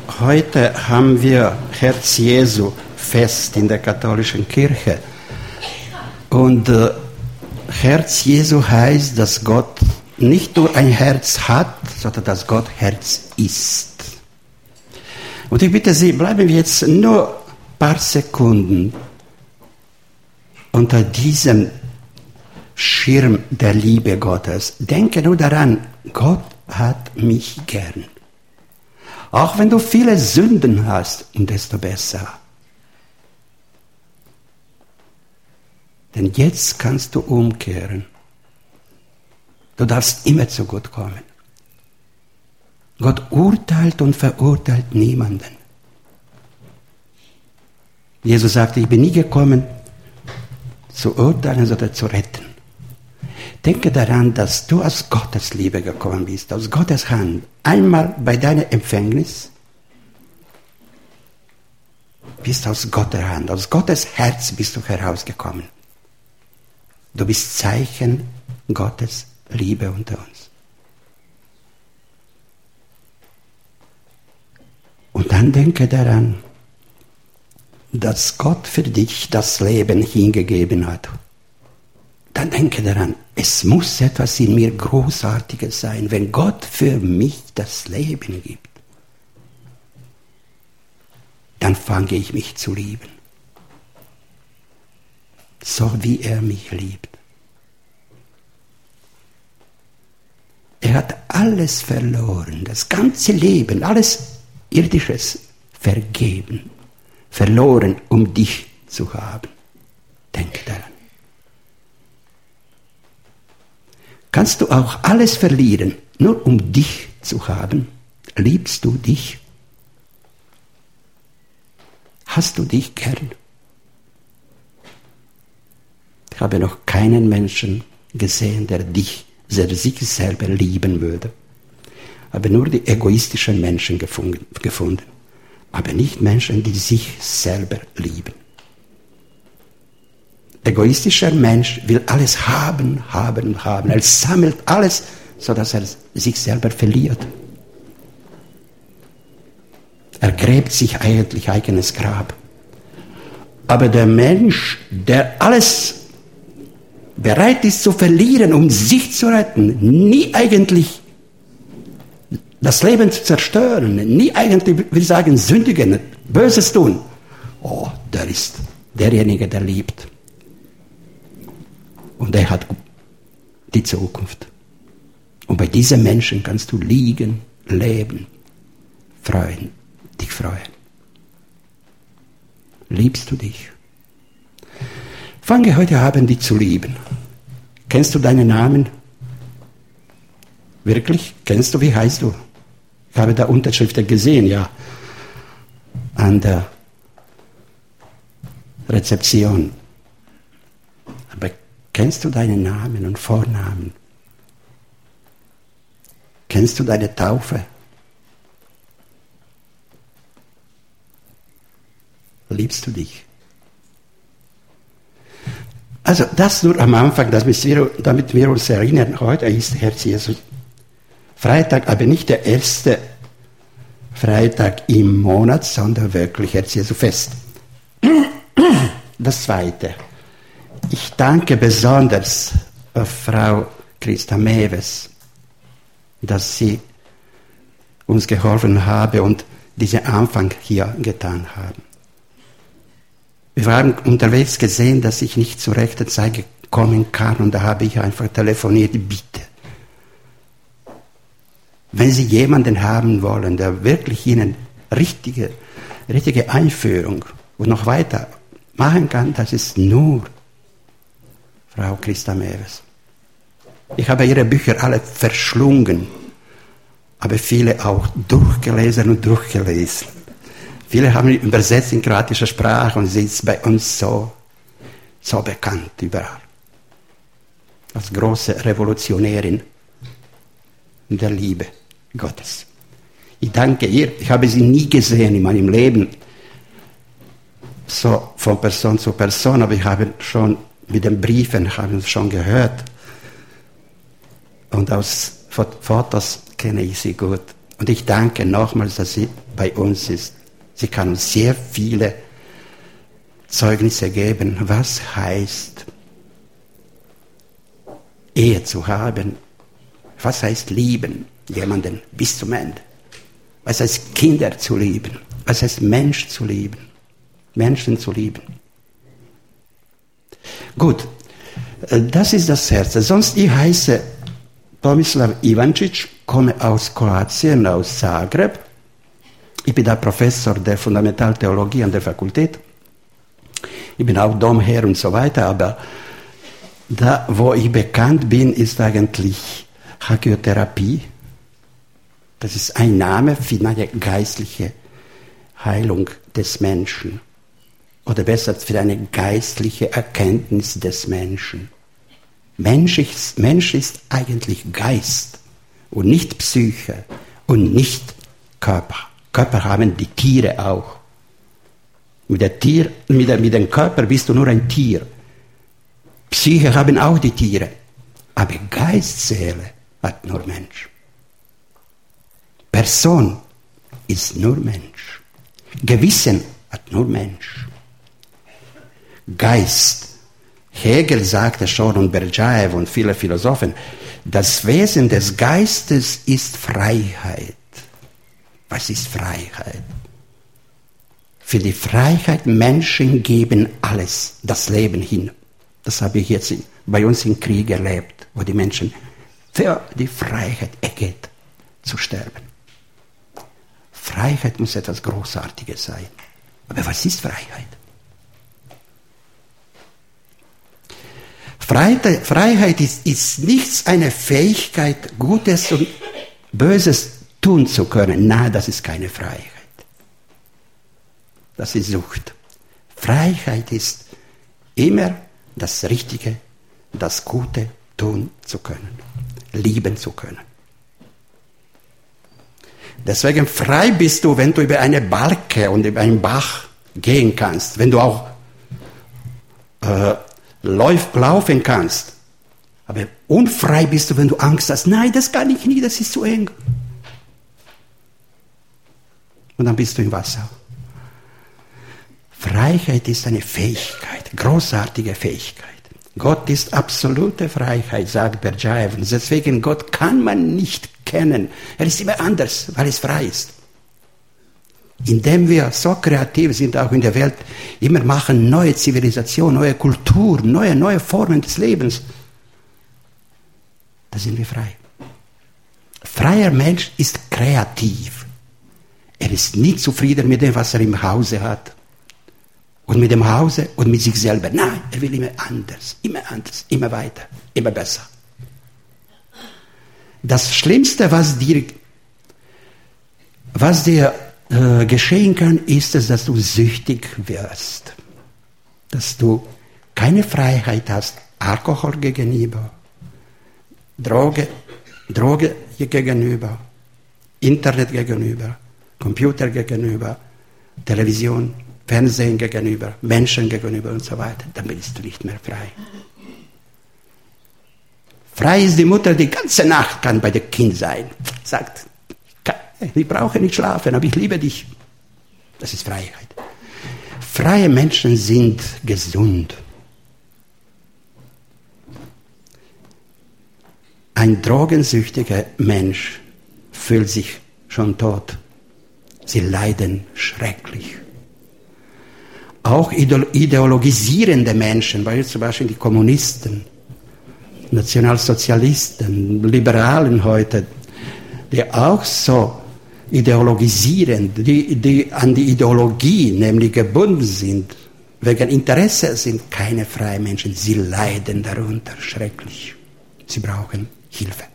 Heute haben wir Herz Jesu Fest in der katholischen Kirche. Und Herz Jesu heißt, dass Gott nicht nur ein Herz hat, sondern dass Gott Herz ist. Und ich bitte Sie, bleiben wir jetzt nur ein paar Sekunden unter diesem Schirm der Liebe Gottes. Denke nur daran, Gott hat mich gern. Auch wenn du viele Sünden hast, desto besser. Denn jetzt kannst du umkehren. Du darfst immer zu Gott kommen. Gott urteilt und verurteilt niemanden. Jesus sagte, ich bin nie gekommen, zu urteilen, sondern zu retten. Denke daran, dass du aus Gottes Liebe gekommen bist, aus Gottes Hand. Einmal bei deiner Empfängnis bist aus Gottes Hand, aus Gottes Herz bist du herausgekommen. Du bist Zeichen Gottes Liebe unter uns. Und dann denke daran, dass Gott für dich das Leben hingegeben hat. Dann denke daran, es muss etwas in mir Großartiges sein, wenn Gott für mich das Leben gibt. Dann fange ich mich zu lieben. So wie er mich liebt. Er hat alles verloren, das ganze Leben, alles Irdisches vergeben, verloren, um dich zu haben. Denke daran. Kannst du auch alles verlieren, nur um dich zu haben? Liebst du dich? Hast du dich gern? Ich habe noch keinen Menschen gesehen, der sich selber lieben würde. Ich habe nur die egoistischen Menschen gefunden, aber nicht Menschen, die sich selber lieben. Egoistischer Mensch will alles haben, haben, haben. Er sammelt alles, sodass er sich selber verliert. Er gräbt sich eigentlich eigenes Grab. Aber der Mensch, der alles bereit ist zu verlieren, um sich zu retten, nie eigentlich das Leben zu zerstören, nie eigentlich, will ich sagen, sündigen, Böses tun. Oh, der ist derjenige, der liebt. Und er hat die Zukunft. Und bei diesen Menschen kannst du liegen, leben, freuen, dich freuen. Liebst du dich? Fange heute Abend dich zu lieben. Kennst du deinen Namen? Wirklich? Kennst du, wie heißt du? Ich habe da Unterschriften gesehen, ja, an der Rezeption. Aber kennst du deinen Namen und Vornamen? Kennst du deine Taufe? Liebst du dich? Also das nur am Anfang, damit wir uns erinnern, heute ist Herz Jesu Freitag, aber nicht der erste Freitag im Monat, sondern wirklich Herz Jesu Fest. Das Zweite. Ich danke besonders Frau Christa Mewes, dass sie uns geholfen habe und diesen Anfang hier getan haben. Wir haben unterwegs gesehen, dass ich nicht zur rechten Zeit kommen kann und da habe ich einfach telefoniert, bitte. Wenn Sie jemanden haben wollen, der wirklich Ihnen richtige Einführung und noch weiter machen kann, das ist nur Frau Christa Mewes. Ich habe ihre Bücher alle verschlungen, aber viele auch durchgelesen und durchgelesen. Viele haben übersetzt in kroatischer Sprache und sie ist bei uns so bekannt überall. Als große Revolutionärin der Liebe Gottes. Ich danke ihr. Ich habe sie nie gesehen in meinem Leben, so von Person zu Person, aber ich habe schon mit den Briefen haben schon gehört. Und aus Fotos kenne ich sie gut. Und ich danke nochmals, dass sie bei uns ist. Sie kann uns sehr viele Zeugnisse geben, was heißt, Ehe zu haben, was heißt lieben, jemanden bis zum Ende, was heißt Kinder zu lieben, was heißt Mensch zu lieben, Menschen zu lieben. Gut, das ist das Herz. Sonst, ich heiße Tomislav Ivancic, komme aus Kroatien, aus Zagreb. Ich bin da Professor der Fundamentaltheologie an der Fakultät. Ich bin auch Domherr und so weiter, aber da, wo ich bekannt bin, ist eigentlich Hagiotherapie. Das ist ein Name für eine geistliche Heilung des Menschen. Oder besser für eine geistliche Erkenntnis des Menschen. Mensch ist eigentlich Geist und nicht Psyche und nicht Körper. Körper haben die Tiere auch. Mit dem Körper bist du nur ein Tier. Psyche haben auch die Tiere. Aber Geist, Seele hat nur Mensch. Person ist nur Mensch. Gewissen hat nur Mensch. Geist. Hegel sagte schon und Berdjaev und viele Philosophen, das Wesen des Geistes ist Freiheit. Was ist Freiheit? Für die Freiheit Menschen geben alles, das Leben hin. Das habe ich jetzt bei uns im Krieg erlebt, wo die Menschen für die Freiheit ergeht, zu sterben. Freiheit muss etwas Großartiges sein. Aber was ist Freiheit? Freiheit ist nichts eine Fähigkeit, Gutes und Böses tun zu können. Nein, das ist keine Freiheit. Das ist Sucht. Freiheit ist immer das Richtige, das Gute tun zu können, lieben zu können. Deswegen frei bist du, wenn du über eine Balke und über einen Bach gehen kannst, wenn du auch laufen kannst. Aber unfrei bist du, wenn du Angst hast. Nein, das kann ich nicht, das ist zu eng. Und dann bist du im Wasser. Freiheit ist eine Fähigkeit, großartige Fähigkeit. Gott ist absolute Freiheit, sagt Berdjaev. Und deswegen, Gott kann man nicht kennen. Er ist immer anders, weil es frei ist. Indem wir so kreativ sind, auch in der Welt, immer machen neue Zivilisation, neue Kultur, neue Formen des Lebens, da sind wir frei. Freier Mensch ist kreativ. Er ist nie zufrieden mit dem, was er im Hause hat. Und mit dem Hause und mit sich selber. Nein, er will immer anders, immer weiter, immer besser. Das Schlimmste, was dir geschehen kann, ist es, dass du süchtig wirst. Dass du keine Freiheit hast, Alkohol gegenüber, Droge gegenüber, Internet gegenüber, Computer gegenüber, Television, Fernsehen gegenüber, Menschen gegenüber und so weiter. Dann bist du nicht mehr frei. Frei ist die Mutter, die ganze Nacht kann bei dem Kind sein. Sagt, ich brauche nicht schlafen, aber ich liebe dich. Das ist Freiheit. Freie Menschen sind gesund. Ein drogensüchtiger Mensch fühlt sich schon tot. Sie leiden schrecklich. Auch ideologisierende Menschen, weil zum Beispiel die Kommunisten, Nationalsozialisten, Liberalen heute, die auch so ideologisieren, die an die Ideologie nämlich gebunden sind, wegen Interesse sind keine freien Menschen. Sie leiden darunter schrecklich. Sie brauchen Hilfe.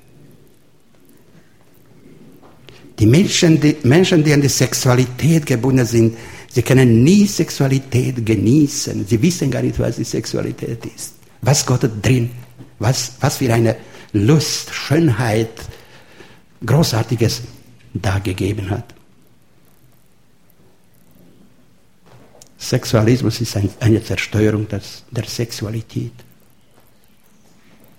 Die Menschen, die an die Sexualität gebunden sind, sie können nie Sexualität genießen. Sie wissen gar nicht, was die Sexualität ist. Was Gott drin, was für eine Lust, Schönheit, Großartiges da gegeben hat. Sexualismus ist eine Zerstörung der Sexualität.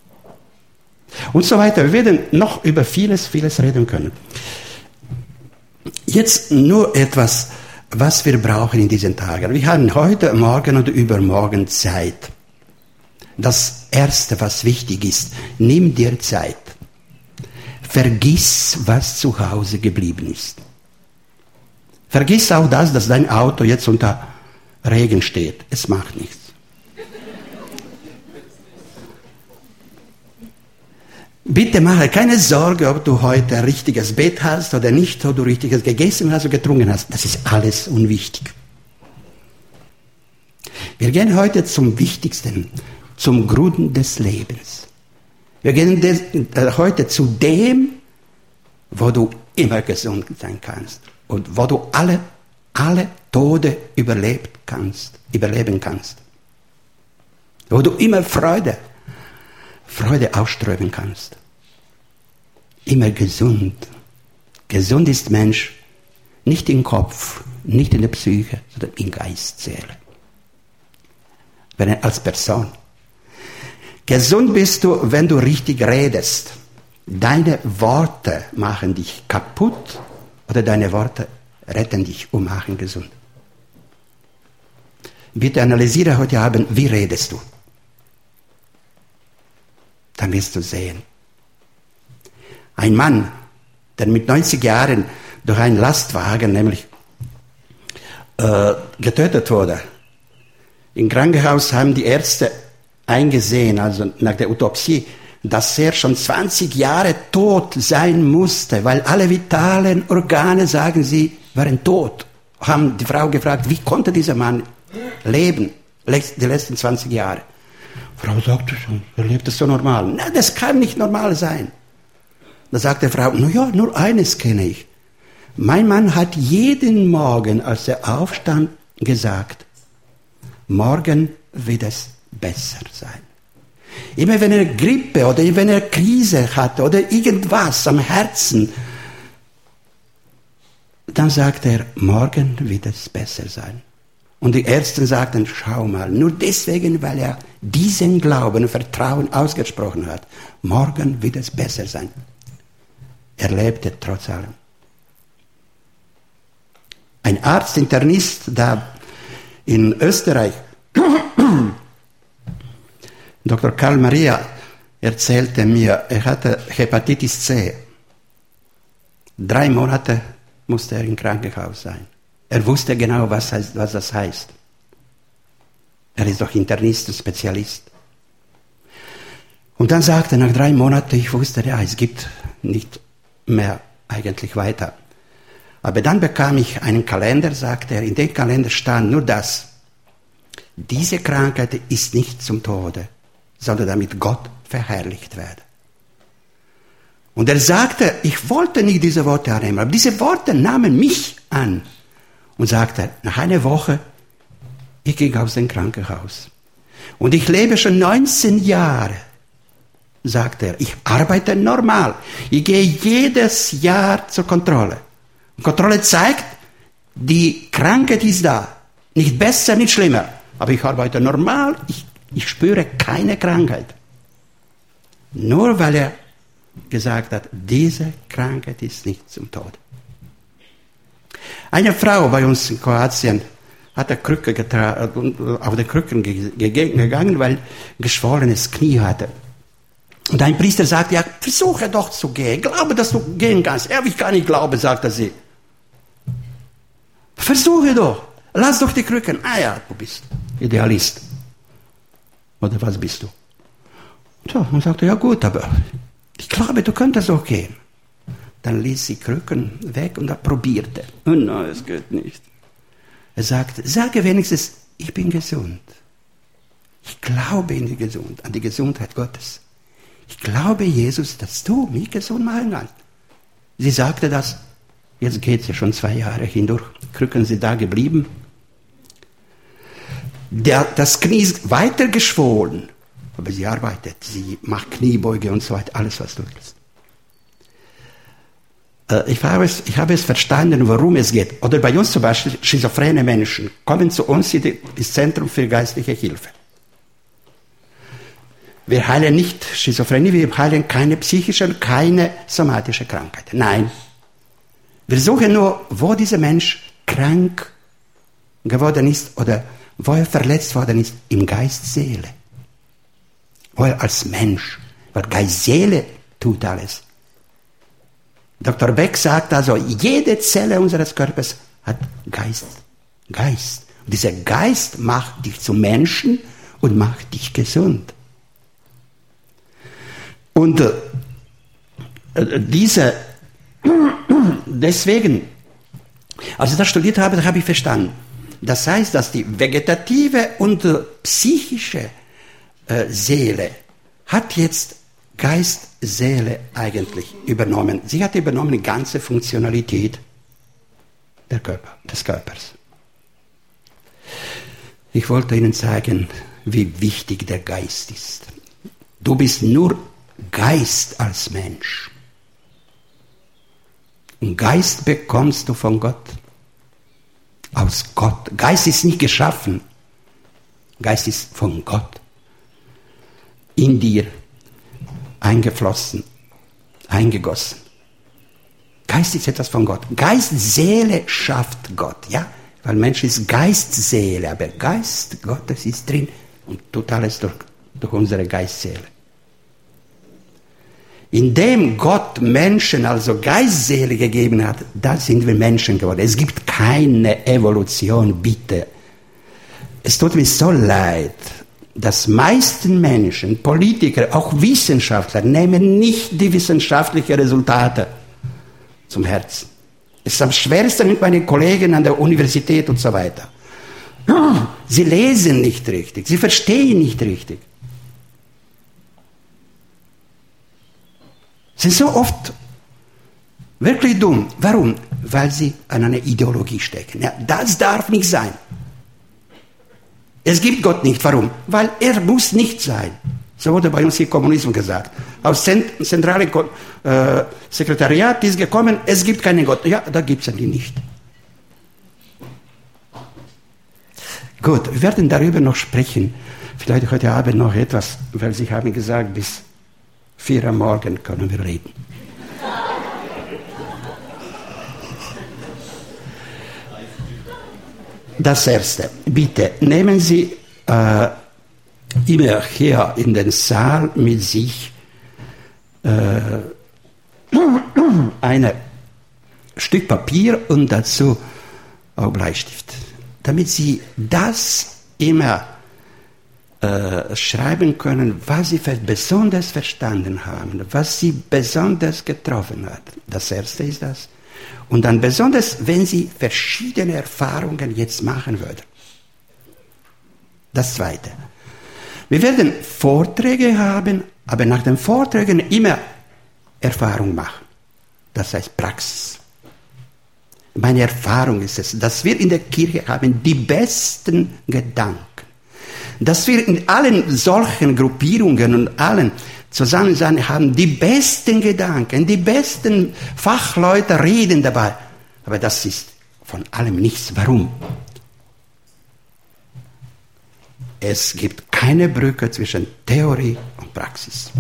Und so weiter. Wir werden noch über vieles reden können. Jetzt nur etwas, was wir brauchen in diesen Tagen. Wir haben heute, morgen oder übermorgen Zeit. Das Erste, was wichtig ist, nimm dir Zeit. Vergiss, was zu Hause geblieben ist. Vergiss auch das, dass dein Auto jetzt unter Regen steht. Es macht nichts. Bitte mache keine Sorge, ob du heute ein richtiges Bett hast oder nicht, ob du richtiges gegessen hast oder getrunken hast. Das ist alles unwichtig. Wir gehen heute zum Wichtigsten, zum Grund des Lebens. Wir gehen heute zu dem, wo du immer gesund sein kannst und wo du alle Tode überleben kannst. Wo du immer Freude ausströmen kannst. Immer gesund. Gesund ist Mensch, nicht im Kopf, nicht in der Psyche, sondern im Geist, Seele. Als Person. Gesund bist du, wenn du richtig redest. Deine Worte machen dich kaputt oder deine Worte retten dich und machen gesund. Bitte analysiere heute Abend, wie redest du? Dann wirst du sehen. Ein Mann, der mit 90 Jahren durch einen Lastwagen nämlich getötet wurde. Im Krankenhaus haben die Ärzte eingesehen, also nach der Autopsie, dass er schon 20 Jahre tot sein musste, weil alle vitalen Organe, sagen sie, waren tot. Haben die Frau gefragt, wie konnte dieser Mann leben, die letzten 20 Jahre? Die Frau sagte schon, er lebte so normal. Na, das kann nicht normal sein. Da sagte die Frau, nur eines kenne ich. Mein Mann hat jeden Morgen, als er aufstand, gesagt, morgen wird es besser sein. Immer wenn er Grippe oder wenn er Krise hatte oder irgendwas am Herzen, dann sagt er, morgen wird es besser sein. Und die Ärzte sagten, schau mal, nur deswegen, weil er diesen Glauben und Vertrauen ausgesprochen hat, morgen wird es besser sein. Er lebte trotz allem. Ein Arzt, Internist da in Österreich, Dr. Karl Maria, erzählte mir, er hatte Hepatitis C. 3 Monate musste er im Krankenhaus sein. Er wusste genau, was das heißt. Er ist doch Internist und Spezialist. Und dann sagte er nach 3 Monaten, ich wusste, ja, es gibt nicht mehr eigentlich weiter. Aber dann bekam ich einen Kalender, sagte er, in dem Kalender stand nur das. Diese Krankheit ist nicht zum Tode, sondern damit Gott verherrlicht werde. Und er sagte, ich wollte nicht diese Worte annehmen, aber diese Worte nahmen mich an. Und sagte, nach einer Woche, ich ging aus dem Krankenhaus. Und ich lebe schon 19 Jahre, sagte er. Ich arbeite normal. Ich gehe jedes Jahr zur Kontrolle. Und Kontrolle zeigt, die Krankheit ist da. Nicht besser, nicht schlimmer. Aber ich arbeite normal. Ich spüre keine Krankheit. Nur weil er gesagt hat, diese Krankheit ist nicht zum Tod. Eine Frau bei uns in Kroatien hat eine Krücke auf der Krücken gegangen, weil geschwollenes Knie hatte. Und ein Priester sagte, ja, versuche doch zu gehen. Glaube, dass du gehen kannst. Ja, ich kann nicht glauben, sagte sie. Versuche doch. Lass doch die Krücken. Ah ja, du bist Idealist. Oder was bist du? So, und sagte, ja gut, aber ich glaube, du könntest auch gehen. Dann ließ sie Krücken weg und er probierte. Oh nein, es geht nicht. Er sagte, sage wenigstens, ich bin gesund. Ich glaube an die Gesundheit Gottes. Ich glaube, Jesus, dass du mich gesund machen kannst. Sie sagte das, jetzt geht sie schon 2 Jahre hindurch, Krücken sind da geblieben. Das Knie ist weiter geschwollen, aber sie arbeitet, sie macht Kniebeuge und so weiter, alles was du willst. Ich habe es verstanden, worum es geht. Oder bei uns zum Beispiel, schizophrene Menschen kommen zu uns ins Zentrum für geistliche Hilfe. Wir heilen nicht Schizophrenie, wir heilen keine psychische und keine somatische Krankheit. Nein. Wir suchen nur, wo dieser Mensch krank geworden ist oder wo er verletzt worden ist, im Geist, Seele. Wo er als Mensch, weil Geist, Seele tut alles. Dr. Beck sagt also, jede Zelle unseres Körpers hat Geist. Geist. Und dieser Geist macht dich zum Menschen und macht dich gesund. Und deswegen, als ich das studiert habe, da habe ich verstanden. Das heißt, dass die vegetative und psychische Seele hat jetzt Geist, Seele eigentlich übernommen. Sie hat übernommen die ganze Funktionalität des Körpers. Ich wollte Ihnen zeigen, wie wichtig der Geist ist. Du bist nur Geist als Mensch. Und Geist bekommst du von Gott. Aus Gott. Geist ist nicht geschaffen. Geist ist von Gott. In dir eingeflossen, eingegossen. Geist ist etwas von Gott. Geist, Seele schafft Gott, ja? Weil Mensch ist Geist, Seele, aber Geist Gottes ist drin und tut alles durch unsere Geistseele. Indem Gott Menschen, also Geistseele gegeben hat, da sind wir Menschen geworden. Es gibt keine Evolution, bitte. Es tut mir so leid, dass meisten Menschen, Politiker, auch Wissenschaftler, nehmen nicht die wissenschaftlichen Resultate zum Herzen. Es ist am schwersten mit meinen Kollegen an der Universität und so weiter. Sie lesen nicht richtig, sie verstehen nicht richtig. Sie sind so oft wirklich dumm. Warum? Weil sie an einer Ideologie stecken. Ja, das darf nicht sein. Es gibt Gott nicht. Warum? Weil er muss nicht sein. So wurde bei uns hier Kommunismus gesagt. Aus zentralen Sekretariat ist gekommen, es gibt keinen Gott. Ja, da gibt es ihn nicht. Gut, wir werden darüber noch sprechen. Vielleicht heute Abend noch etwas, weil Sie haben gesagt, bis 4 Uhr morgen können wir reden. Das Erste, bitte nehmen Sie immer hier in den Saal mit sich ein Stück Papier und dazu auch Bleistift, damit Sie das immer schreiben können, was Sie besonders verstanden haben, was Sie besonders getroffen hat. Das Erste ist das. Und dann besonders, wenn Sie verschiedene Erfahrungen jetzt machen würden. Das Zweite. Wir werden Vorträge haben, aber nach den Vorträgen immer Erfahrung machen. Das heißt Praxis. Meine Erfahrung ist es, dass wir in der Kirche haben die besten Gedanken. Dass wir in allen solchen Gruppierungen und allen Zusammensein haben die besten Gedanken, die besten Fachleute reden dabei. Aber das ist von allem nichts. Warum? Es gibt keine Brücke zwischen Theorie und Praxis.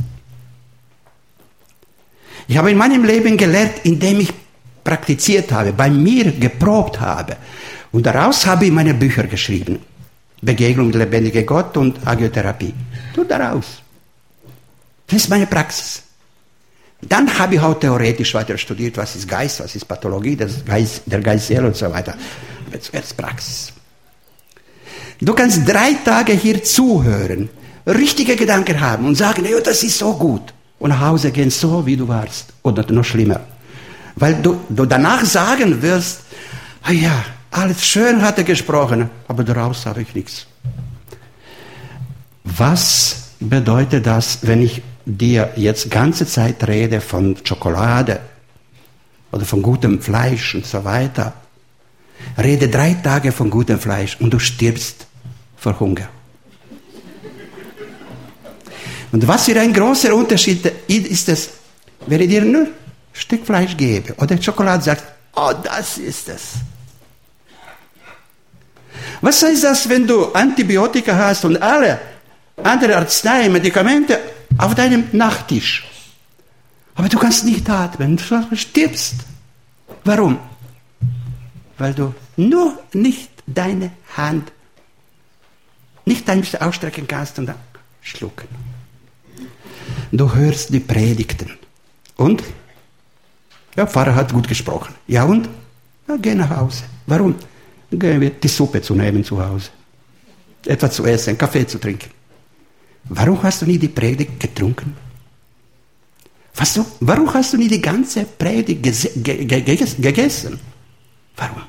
Ich habe in meinem Leben gelernt, indem ich praktiziert habe, bei mir geprobt habe. Und daraus habe ich meine Bücher geschrieben. Begegnung mit lebendigem Gott und Agiotherapie. Nur daraus. Das ist meine Praxis. Dann habe ich auch theoretisch weiter studiert, was ist Geist, was ist Pathologie, der Geist, Seele und so weiter. Aber zuerst Praxis. Du kannst 3 Tage hier zuhören, richtige Gedanken haben und sagen, ja, das ist so gut. Und nach Hause gehen so, wie du warst. Oder noch schlimmer. Weil du danach sagen wirst, ah ja, alles schön hat er gesprochen, aber daraus habe ich nichts. Was bedeutet das, wenn ich dir jetzt ganze Zeit rede von Schokolade oder von gutem Fleisch und so weiter? Rede 3 Tage von gutem Fleisch und du stirbst vor Hunger. Und was für ein großer Unterschied ist es, wenn ich dir nur ein Stück Fleisch gebe oder Schokolade sagst, oh, das ist es. Was heißt das, wenn du Antibiotika hast und alle anderen Arznei, Medikamente auf deinem Nachttisch? Aber du kannst nicht atmen, du stirbst. Warum? Weil du nur nicht deine Hand, nicht ein bisschen ausstrecken kannst und dann schlucken. Du hörst die Predigten. Und? Ja, Pfarrer hat gut gesprochen. Ja und? Ja, geh nach Hause. Warum? Gehen wir die Suppe zu nehmen zu Hause. Etwas zu essen, Kaffee zu trinken. Warum hast du nie die Predigt getrunken? Warum hast du nie die ganze Predigt gegessen? Warum?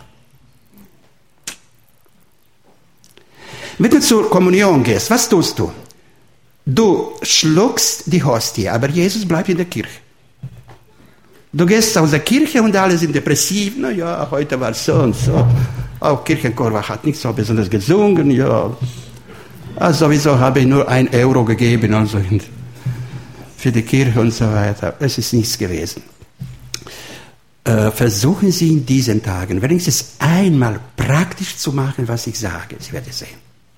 Wenn du zur Kommunion gehst, was tust du? Du schluckst die Hostie, aber Jesus bleibt in der Kirche. Du gehst aus der Kirche und alle sind depressiv. Na ja, heute war es so und so. Auch Kirchenchor hat nicht so besonders gesungen. Ja, also sowieso habe ich nur 1 Euro gegeben also für die Kirche und so weiter. Es ist nichts gewesen. Versuchen Sie in diesen Tagen, wenigstens einmal praktisch zu machen, was ich sage. Sie werden sehen.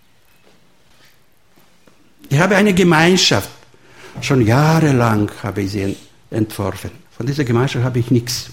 Ich habe eine Gemeinschaft, schon jahrelang habe ich sie entworfen. Von dieser Gemeinschaft habe ich nichts.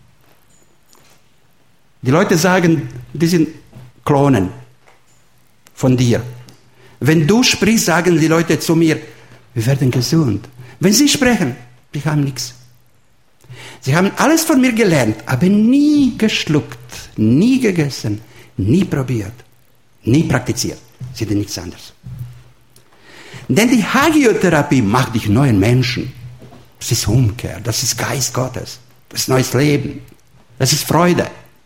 Die Leute sagen, die sind Klonen von dir. Wenn du sprichst, sagen die Leute zu mir, wir werden gesund. Wenn sie sprechen, die haben nichts. Sie haben alles von mir gelernt, aber nie geschluckt, nie gegessen, nie probiert, nie praktiziert. Sie sind nichts anderes. Denn die Hagiotherapie macht dich neuen Menschen. Das ist Umkehr, das ist Geist Gottes, das ist neues Leben, das ist Freude.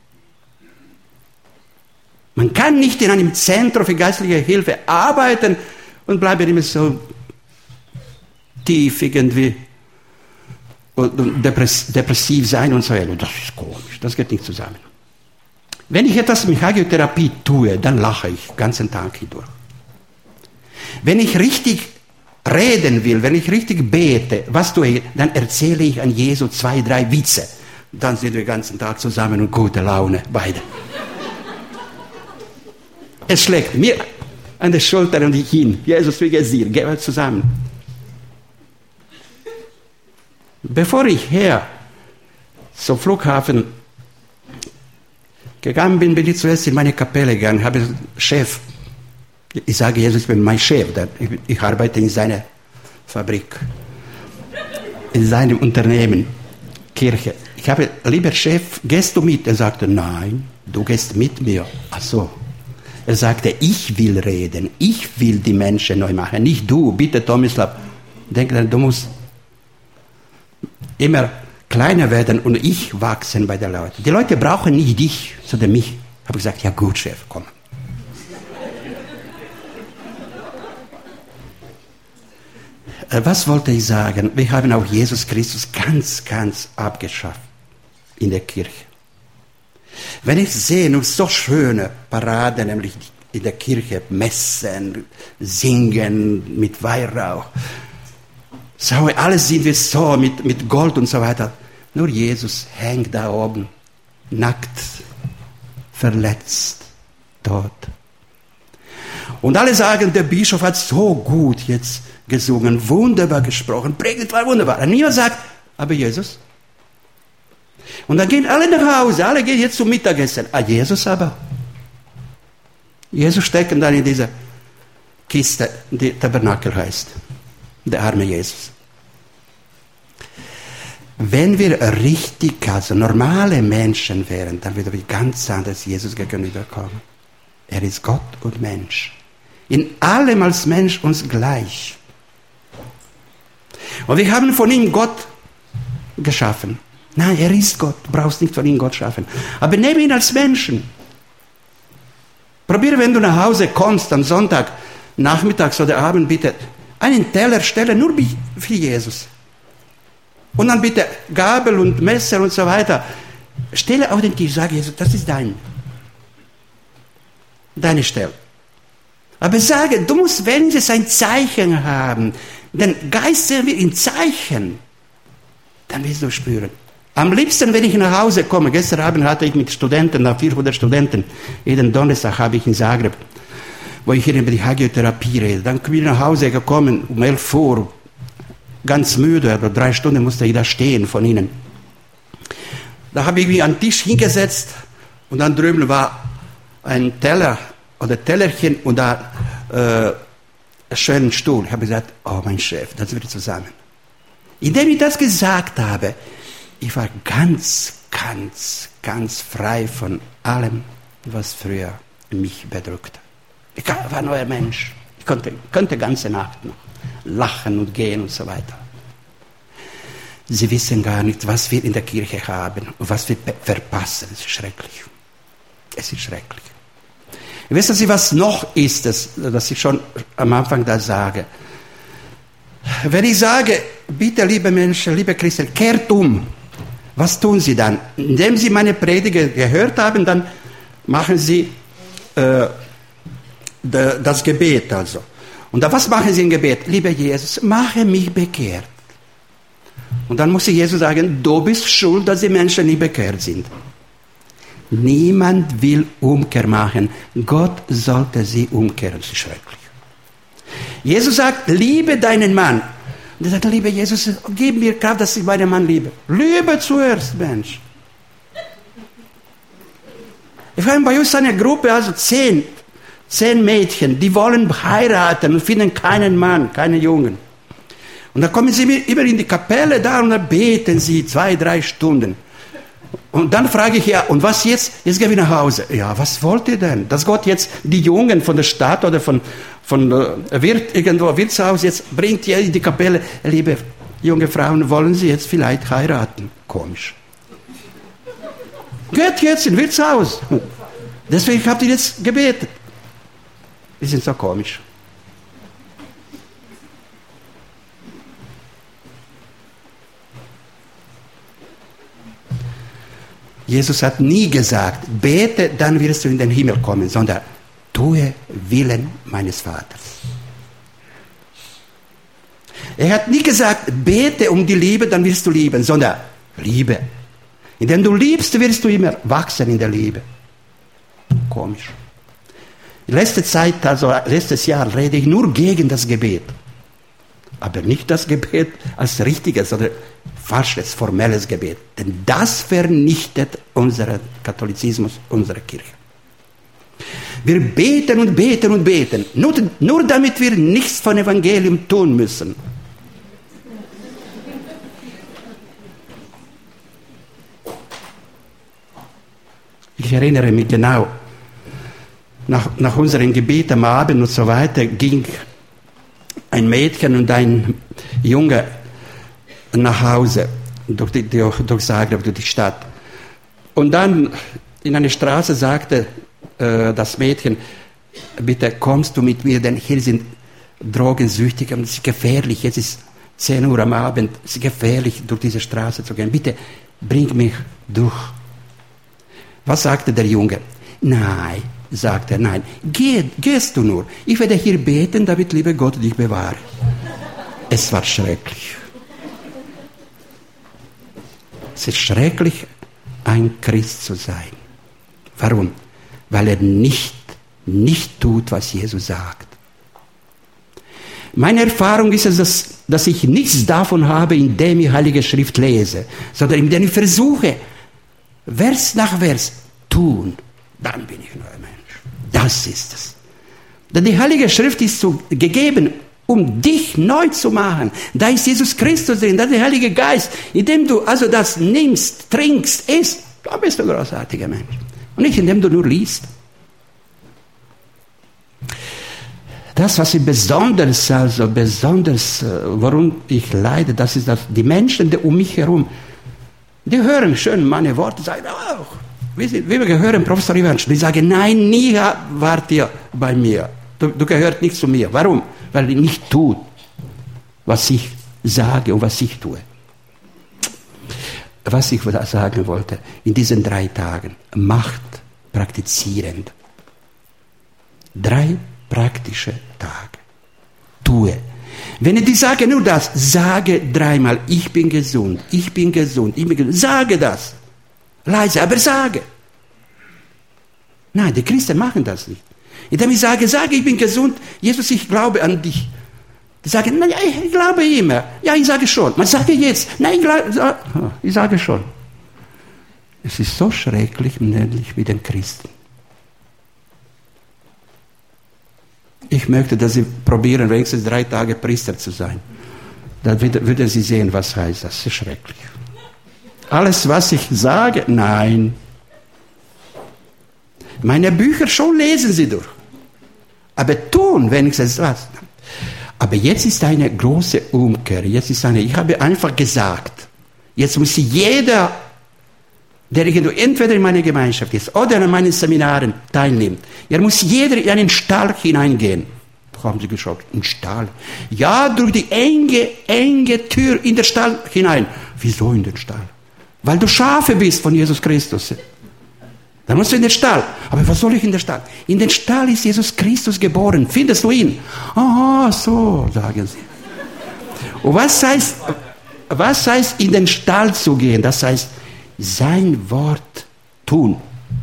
Man kann nicht in einem Zentrum für geistliche Hilfe arbeiten und bleiben immer so tief irgendwie und depressiv sein und so weiter. Das ist komisch, das geht nicht zusammen. Wenn ich etwas mit Hagiotherapie tue, dann lache ich den ganzen Tag hindurch. Wenn ich richtig reden will, wenn ich richtig bete, was tue ich? Dann erzähle ich an Jesu 2, 3 Witze. Dann sind wir den ganzen Tag zusammen und gute Laune, beide. Es schlägt mir an der Schulter und ich ihn. Jesus, wie geht's dir? Gehen wir zusammen. Bevor ich zum Flughafen gegangen bin, bin ich zuerst in meine Kapelle gegangen, habe den Chef. Ich sage, Jesus, ich bin mein Chef. Ich arbeite in seiner Fabrik, in seinem Unternehmen, Kirche. Ich habe, lieber Chef, gehst du mit? Er sagte, nein, du gehst mit mir. Ach so. Er sagte, ich will reden, ich will die Menschen neu machen, nicht du. Bitte, Tomislav, denk dran, du musst immer kleiner werden und ich wachsen bei den Leuten. Die Leute brauchen nicht dich, sondern mich. Ich habe gesagt, ja gut, Chef, komm. Was wollte ich sagen? Wir haben auch Jesus Christus ganz, ganz abgeschafft in der Kirche. Wenn ich sehe, nur so schöne Paraden, nämlich in der Kirche, Messen, Singen mit Weihrauch, so, alles sind wir so mit Gold und so weiter. Nur Jesus hängt da oben, nackt, verletzt, tot. Und alle sagen, der Bischof hat so gut jetzt gesungen, wunderbar gesprochen, Predigt war wunderbar. Und niemand sagt, aber Jesus. Und dann gehen alle nach Hause, alle gehen jetzt zum Mittagessen. Ah, Jesus aber. Jesus stecken dann in diese Kiste, die Tabernakel heißt. Der arme Jesus. Wenn wir richtig, also normale Menschen wären, dann würden wir ganz anders Jesus gegenüberkommen. Er ist Gott und Mensch. In allem als Mensch uns gleich. Und wir haben von ihm Gott geschaffen. Nein, er ist Gott. Du brauchst nicht von ihm Gott schaffen. Aber nehme ihn als Menschen. Probiere, wenn du nach Hause kommst am Sonntag, nachmittags oder Abend, bitte einen Teller stellen, nur für Jesus. Und dann bitte Gabel und Messer und so weiter. Stelle auf den Tisch, sage Jesus, das ist deine Stelle. Aber sage, du musst wenigstens ein Zeichen haben. Denn Geist sehen wir in Zeichen. Dann wirst du spüren. Am liebsten, wenn ich nach Hause komme, gestern Abend hatte ich mit Studenten, 400 Studenten, jeden Donnerstag habe ich in Zagreb, wo ich hier über die Hagiotherapie rede. Dann bin ich nach Hause gekommen, um 11 Uhr, ganz müde, aber 3 Stunden musste ich da stehen von ihnen. Da habe ich mich an den Tisch hingesetzt und dann drüben war ein Teller oder Tellerchen und da einen schönen Stuhl. Ich habe gesagt, oh mein Chef, das wird zusammen. Indem ich das gesagt habe, ich war ganz frei von allem, was früher mich bedrückte. Ich war nur ein Mensch. Ich konnte die ganze Nacht noch lachen und gehen und so weiter. Sie wissen gar nicht, was wir in der Kirche haben und was wir verpassen. Es ist schrecklich. Es ist schrecklich. Wissen Sie, was noch ist, dass ich schon am Anfang da sage? Wenn ich sage, bitte, liebe Menschen, liebe Christen, kehrt um, was tun Sie dann? Indem Sie meine Predigt gehört haben, dann machen Sie das Gebet also. Und dann, was machen Sie im Gebet? Lieber Jesus, mache mich bekehrt. Und dann muss ich Jesus sagen, du bist schuld, dass die Menschen nicht bekehrt sind. Niemand will Umkehr machen. Gott sollte sie umkehren. Das ist schrecklich. Jesus sagt, liebe deinen Mann. Und er sagt, liebe Jesus, gib mir Kraft, dass ich meinen Mann liebe. Liebe zuerst, Mensch. Wir haben bei uns eine Gruppe, also 10 Mädchen, die wollen heiraten und finden keinen Mann, keinen Jungen. Und dann kommen sie immer in die Kapelle da und dann beten sie 2-3 Stunden. Und dann frage ich, ja, und was jetzt? Jetzt gehen wir nach Hause. Ja, was wollt ihr denn? Dass Gott jetzt die Jungen von der Stadt oder von Wirtshaus jetzt bringt ihr in die Kapelle. Liebe junge Frauen, wollen Sie jetzt vielleicht heiraten? Komisch. Geht jetzt in Wirtshaus. Deswegen habt ihr jetzt gebetet. Die sind so komisch. Jesus hat nie gesagt, bete, dann wirst du in den Himmel kommen, sondern tue Willen meines Vaters. Er hat nie gesagt, bete um die Liebe, dann wirst du lieben, sondern liebe. Indem du liebst, wirst du immer wachsen in der Liebe. Komisch. In letzter Zeit, also letztes Jahr, rede ich nur gegen das Gebet. Aber nicht das Gebet als richtiges, sondern falsches, formelles Gebet. Denn das vernichtet unseren Katholizismus, unsere Kirche. Wir beten und beten und beten, nur damit wir nichts von Evangelium tun müssen. Ich erinnere mich genau, nach unserem Gebet am Abend und so weiter ging ein Mädchen und ein Junge nach Hause, durch Zagreb, durch die Stadt. Und dann in einer Straße sagte das Mädchen, bitte kommst du mit mir, denn hier sind Drogensüchtige und es ist gefährlich, jetzt ist 10 Uhr am Abend, es ist gefährlich, durch diese Straße zu gehen. Bitte bring mich durch. Was sagte der Junge? Nein, sagte er, nein, gehst du nur. Ich werde hier beten, damit liebe Gott dich bewahre. Es war schrecklich. Es ist schrecklich, ein Christ zu sein. Warum? Weil er nicht tut, was Jesus sagt. Meine Erfahrung ist es, dass ich nichts davon habe, indem ich Heilige Schrift lese, sondern indem ich versuche, Vers nach Vers tun. Dann bin ich nur ein Mensch. Das ist es. Denn die Heilige Schrift ist so gegeben, um dich neu zu machen. Da ist Jesus Christus drin, da ist der Heilige Geist. Indem du also das nimmst, trinkst, isst, da bist du ein großartiger Mensch. Und nicht indem du nur liest. Das, was ich besonders, worum ich leide, das ist, dass die Menschen die um mich herum, die hören schön meine Worte, sagen auch. Wie wir gehören, Professor Ivansch, die sagen, nein, nie wart ihr bei mir. Du gehört nicht zu mir. Warum? Weil ihr nicht tut, was ich sage und was ich tue. Was ich sagen wollte, in diesen 3 Tagen, macht praktizierend. 3 praktische Tage. Tue. Wenn ich sage nur das, sage 3-mal, ich bin gesund, ich bin gesund, ich bin gesund. Sage das. Leise, aber sage. Nein, die Christen machen das nicht. Indem ich sage, ich bin gesund, Jesus, ich glaube an dich. Die sagen, nein, ich glaube immer. Ja, ich sage schon. Man sage jetzt, nein, ich sage schon. Es ist so schrecklich und ähnlich wie den Christen. Ich möchte, dass Sie probieren, wenigstens 3 Tage Priester zu sein. Dann würden Sie sehen, was heißt das. Das ist schrecklich. Alles, was ich sage, nein. Meine Bücher schon lesen Sie durch. Aber tun wenigstens was. Aber jetzt ist eine große Umkehr. Ich habe einfach gesagt, jetzt muss jeder, der entweder in meiner Gemeinschaft ist oder an meinen Seminaren teilnimmt, muss jeder in einen Stall hineingehen. Da haben sie geschaut, ein Stall? Ja, durch die enge Tür in den Stall hinein. Wieso in den Stall? Weil du Schafe bist von Jesus Christus. Dann musst du in den Stall. Aber was soll ich in den Stall? In den Stall ist Jesus Christus geboren. Findest du ihn? Aha, so, sagen sie. Und was heißt in den Stall zu gehen? Das heißt, sein Wort tun.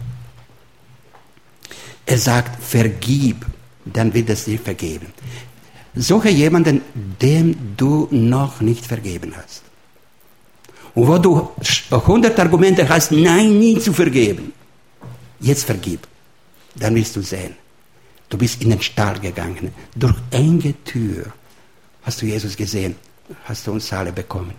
Er sagt, vergib, dann wird es dir vergeben. Suche jemanden, dem du noch nicht vergeben hast. Und wo du 100 Argumente hast, nein, nie zu vergeben. Jetzt vergib. Dann wirst du sehen. Du bist in den Stall gegangen. Durch enge Tür hast du Jesus gesehen. Hast du uns alle bekommen.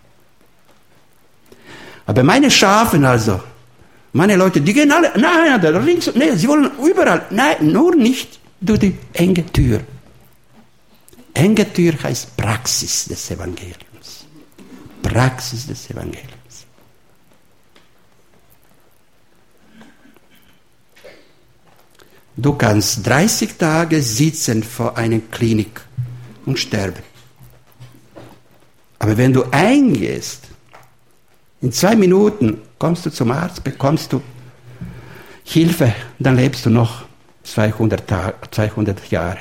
Aber meine Schafen also, meine Leute, die gehen alle, nein, da rings, nee, sie wollen überall, nein, nur nicht durch die enge Tür. Enge Tür heißt Praxis des Evangeliums. Praxis des Evangeliums. Du kannst 30 Tage sitzen vor einer Klinik und sterben. Aber wenn du eingehst, in 2 Minuten kommst du zum Arzt, bekommst du Hilfe, dann lebst du noch 200 Jahre.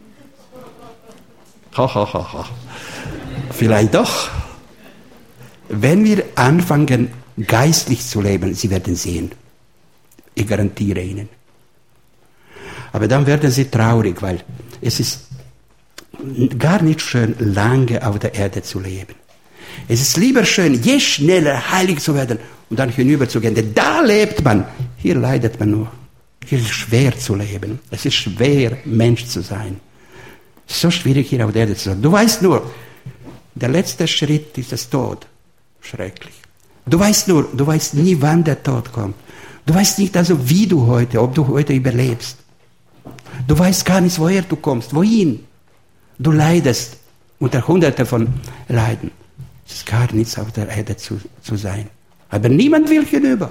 Vielleicht doch. Wenn wir anfangen, geistlich zu leben, Sie werden sehen. Ich garantiere Ihnen. Aber dann werden Sie traurig, weil es ist gar nicht schön, lange auf der Erde zu leben. Es ist lieber schön, je schneller heilig zu werden und dann hinüberzugehen. Denn da lebt man, hier leidet man nur. Hier ist es schwer zu leben. Es ist schwer, Mensch zu sein. Es ist so schwierig, hier auf der Erde zu sein. Du weißt nur, der letzte Schritt ist das Tod. Schrecklich. Du weißt nie, wann der Tod kommt. Du weißt nicht also, ob du heute überlebst. Du weißt gar nicht, woher du kommst, wohin. Du leidest unter Hunderte von Leiden. Es ist gar nichts auf der Erde zu sein. Aber niemand will hinüber.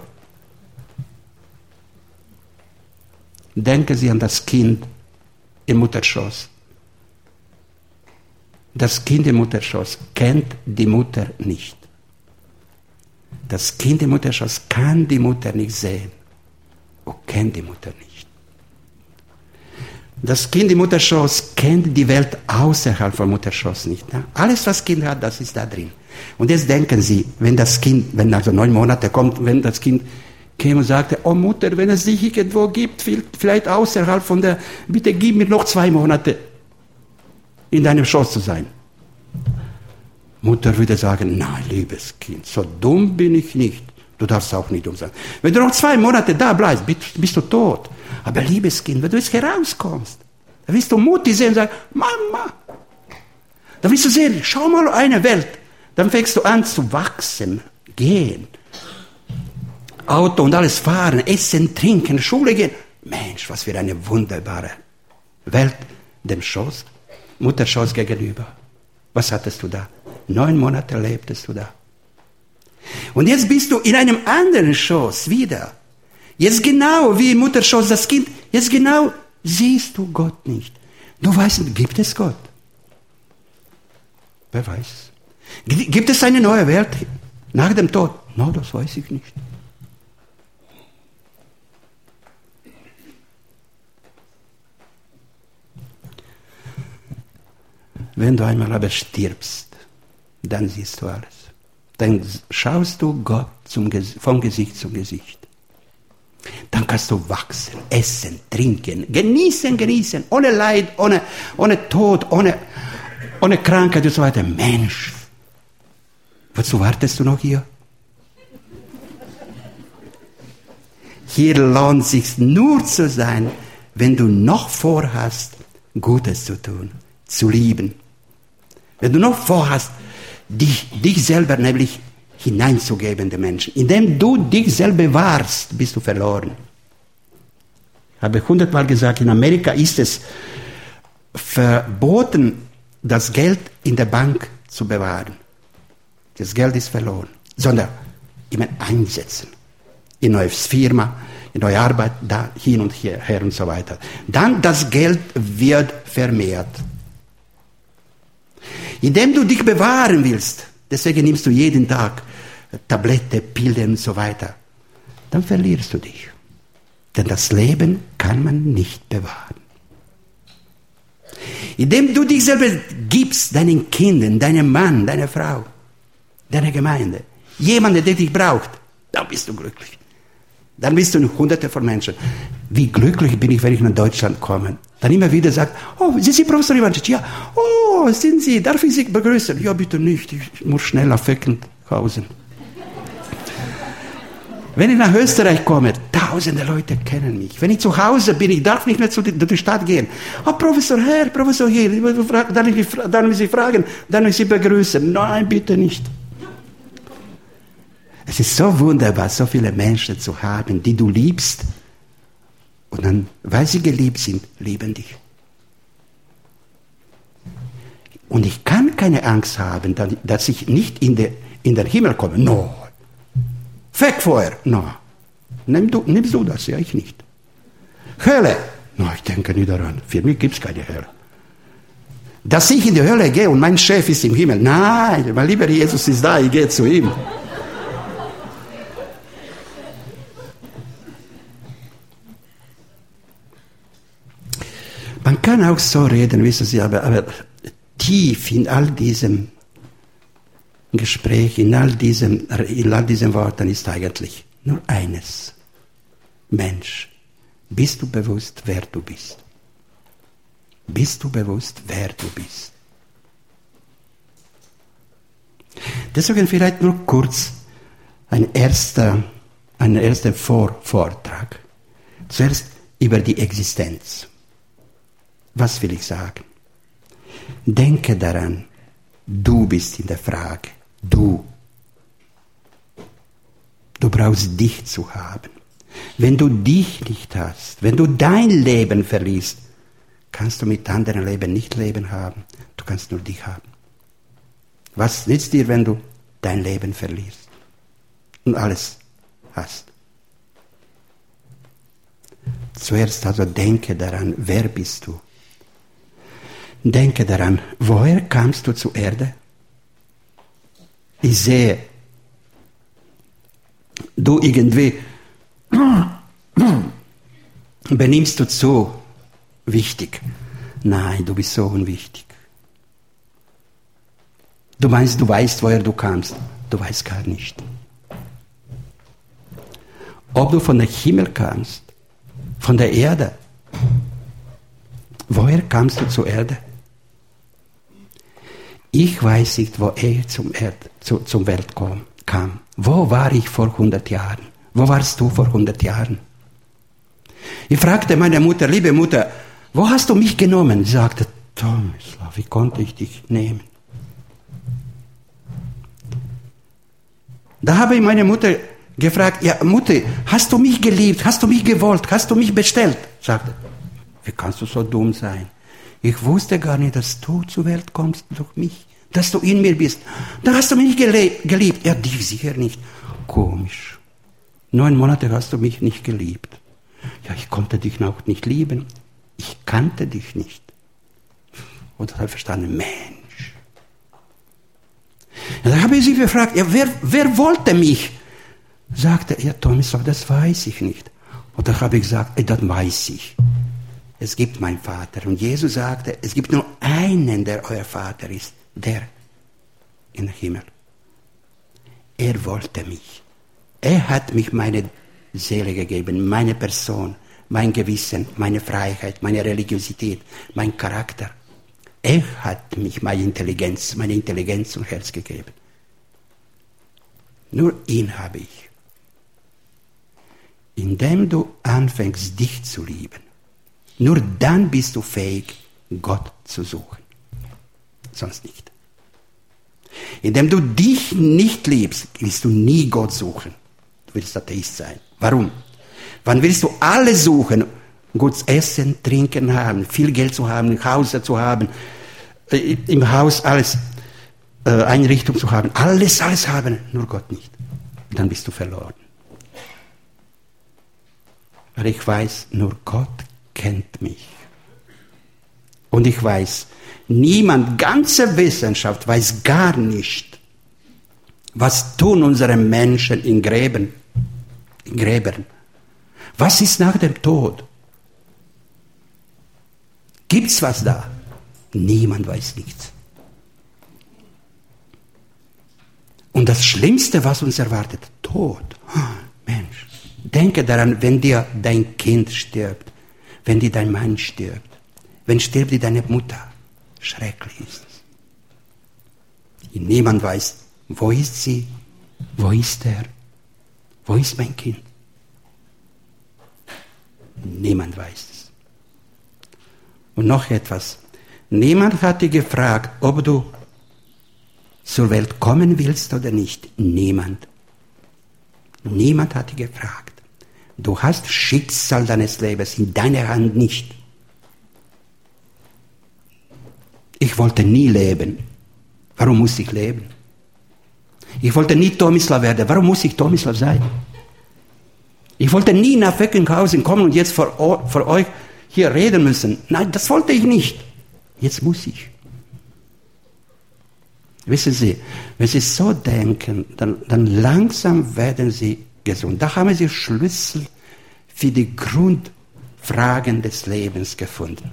Denken Sie an das Kind im Mutterschoß. Das Kind im Mutterschoß kennt die Mutter nicht. Das Kind im Mutterschoß kann die Mutter nicht sehen und kennt die Mutter nicht. Das Kind im Mutterschoß kennt die Welt außerhalb vom Mutterschoß nicht. Ne? Alles, was das Kind hat, das ist da drin. Und jetzt denken Sie, wenn also 9 Monate kommt, wenn das Kind käme und sagte, oh Mutter, wenn es dich irgendwo gibt, vielleicht außerhalb von der, bitte gib mir noch 2 Monate in deinem Schoß zu sein. Mutter würde sagen, nein, liebes Kind, so dumm bin ich nicht. Du darfst auch nicht dumm sein. Wenn du noch 2 Monate da bleibst, bist du tot. Aber liebes Kind, wenn du jetzt herauskommst, dann wirst du Mutti sehen und sagen, Mama. Dann wirst du sehen, schau mal eine Welt. Dann fängst du an zu wachsen, gehen. Auto und alles fahren, essen, trinken, Schule gehen. Mensch, was für eine wunderbare Welt dem Schoß, Mutterschoß gegenüber. Was hattest du da? 9 Monate lebtest du da. Und jetzt bist du in einem anderen Schoß wieder. Jetzt genau wie im Mutterschoß das Kind, jetzt genau siehst du Gott nicht. Du weißt nicht, gibt es Gott? Wer weiß? Gibt es eine neue Welt nach dem Tod? No, das weiß ich nicht. Wenn du einmal aber stirbst, dann siehst du alles. Dann schaust du Gott vom Gesicht zu Gesicht. Dann kannst du wachsen, essen, trinken, genießen, ohne Leid, ohne Tod, ohne Krankheit und so weiter. Mensch, wozu wartest du noch hier? Hier lohnt es sich nur zu sein, wenn du noch vorhast, Gutes zu tun, zu lieben. Wenn du noch vorhast, dich selber nämlich hineinzugeben den Menschen. Indem du dich selber wahrst, bist du verloren. Ich habe 100-mal gesagt, in Amerika ist es verboten, das Geld in der Bank zu bewahren. Das Geld ist verloren. Sondern immer einsetzen. In neue Firma, in neue Arbeit, da hin und her und so weiter. Dann das Geld wird vermehrt. Indem du dich bewahren willst, deswegen nimmst du jeden Tag Tablette, Pillen und so weiter, dann verlierst du dich. Denn das Leben kann man nicht bewahren. Indem du dich selber gibst, deinen Kindern, deinem Mann, deiner Frau, deiner Gemeinde, jemanden, der dich braucht, dann bist du glücklich. Dann bist du in Hunderte von Menschen. Wie glücklich bin ich, wenn ich nach Deutschland komme. Dann immer wieder sagt, oh, Sie sind Professor Ivancic? Ja. Oh, sind Sie? Darf ich Sie begrüßen? Ja, bitte nicht. Ich muss schnell auf Veckenhausen. Wenn ich nach Österreich komme, tausende Leute kennen mich. Wenn ich zu Hause bin, ich darf nicht mehr durch die Stadt gehen. Oh, Professor hier, dann will Sie fragen, dann will ich Sie begrüßen. Nein, bitte nicht. Es ist so wunderbar, so viele Menschen zu haben, die du liebst. Und dann, weil sie geliebt sind, lieben dich. Und ich kann keine Angst haben, dass ich nicht in den Himmel komme. No. Fegfeuer. No. Nimmst du das? Ja, ich nicht. Hölle. No, ich denke nicht daran. Für mich gibt es keine Hölle. Dass ich in die Hölle gehe und mein Chef ist im Himmel. Nein, mein lieber Jesus ist da, ich gehe zu ihm. Man kann auch so reden, wissen Sie, aber tief in all diesem Gespräch, in all diesen Worten ist eigentlich nur eines. Mensch, bist du bewusst, wer du bist? Bist du bewusst, wer du bist? Deswegen vielleicht nur kurz einen ersten Vortrag. Zuerst über die Existenz. Was will ich sagen? Denke daran, du bist in der Frage. Du. Du brauchst dich zu haben. Wenn du dich nicht hast, wenn du dein Leben verlierst, kannst du mit anderen Leben nicht Leben haben. Du kannst nur dich haben. Was nützt dir, wenn du dein Leben verlierst und alles hast? Zuerst also denke daran, wer bist du? Denke daran, woher kamst du zur Erde? Ich sehe, du irgendwie benimmst du so wichtig. Nein, du bist so unwichtig. Du meinst, du weißt, woher du kamst. Du weißt gar nicht. Ob du von dem Himmel kamst, von der Erde. Woher kamst du zur Erde? Ich weiß nicht, wo zum Welt kam. Wo war ich vor 100 Jahren? Wo warst du vor 100 Jahren? Ich fragte meine Mutter, liebe Mutter, wo hast du mich genommen? Sie sagte, Tomislav, wie konnte ich dich nehmen? Da habe ich meine Mutter gefragt, ja Mutter, hast du mich geliebt, hast du mich gewollt, hast du mich bestellt? Sagte, wie kannst du so dumm sein? Ich wusste gar nicht, dass du zur Welt kommst durch mich, dass du in mir bist. Da hast du mich nicht geliebt. Ja, dich sicher nicht. Komisch. 9 Monate hast du mich nicht geliebt. Ja, ich konnte dich noch nicht lieben. Ich kannte dich nicht. Und dann habe ich verstanden, Mensch. Ja, da habe ich sie gefragt, ja, wer wollte mich? Sagte, ja, Tomislav, das weiß ich nicht. Und dann habe ich gesagt, das weiß ich. Es gibt meinen Vater. Und Jesus sagte, es gibt nur einen, der euer Vater ist, der im Himmel. Er wollte mich. Er hat mich meine Seele gegeben, meine Person, mein Gewissen, meine Freiheit, meine Religiosität, mein Charakter. Er hat mich meine Intelligenz und Herz gegeben. Nur ihn habe ich. Indem du anfängst, dich zu lieben. Nur dann bist du fähig, Gott zu suchen. Sonst nicht. Indem du dich nicht liebst, willst du nie Gott suchen. Du willst Atheist sein. Warum? Wann willst du alles suchen? Gutes Essen, Trinken haben, viel Geld zu haben, ein Haus zu haben, im Haus alles, Einrichtung zu haben, alles haben, nur Gott nicht. Dann bist du verloren. Weil ich weiß, nur Gott kennt mich. Und ich weiß, niemand, ganze Wissenschaft weiß gar nicht, was tun unsere Menschen in Gräbern. Was ist nach dem Tod? Gibt's was da? Niemand weiß nichts. Und das Schlimmste, was uns erwartet, Tod. Mensch, denke daran, wenn dir dein Kind stirbt, wenn dir dein Mann stirbt, wenn stirbt dir deine Mutter. Schrecklich ist es. Niemand weiß, wo ist sie, wo ist er, wo ist mein Kind. Niemand weiß es. Und noch etwas. Niemand hat dich gefragt, ob du zur Welt kommen willst oder nicht. Niemand. Niemand hat dich gefragt. Du hast Schicksal deines Lebens in deiner Hand nicht. Ich wollte nie leben. Warum muss ich leben? Ich wollte nie Tomislav werden. Warum muss ich Tomislav sein? Ich wollte nie nach Weckenhausen kommen und jetzt vor euch hier reden müssen. Nein, das wollte ich nicht. Jetzt muss ich. Wissen Sie, wenn Sie so denken, dann langsam werden Sie gesund. Da haben Sie Schlüssel für die Grundfragen des Lebens gefunden.